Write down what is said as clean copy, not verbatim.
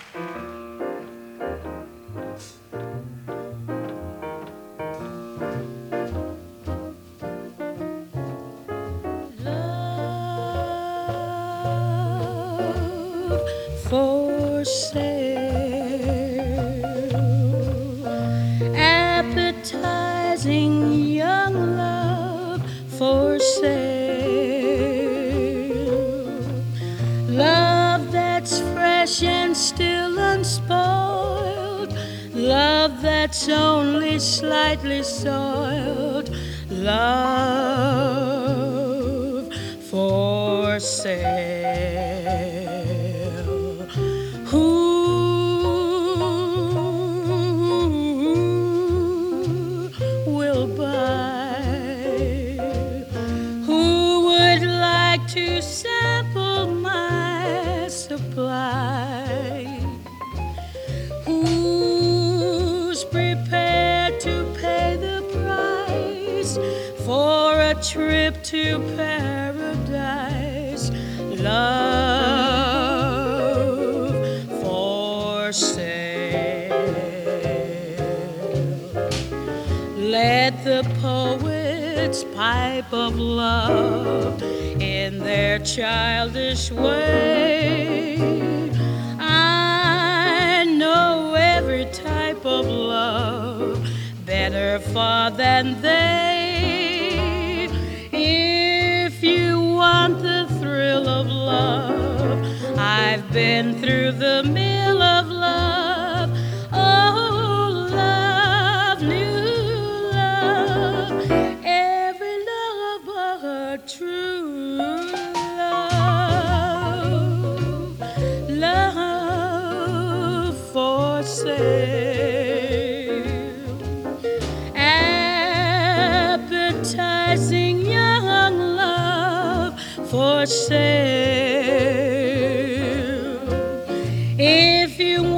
Love for sale, appetizing young love for sale, love that's fresh and still unspoiled, love that's only slightly soiled, love for sale. Who will buy? Who would like to sample my supply? Who's prepared to pay the price for a trip to paradise? Love for sale. Let the poets pipe of love in their childish way. I know every type of love better far than they. If you want the thrill of love, I've been through the mill of love. Oh, love, new love, every love but true love, love for sale, appetizing young love for sale. If you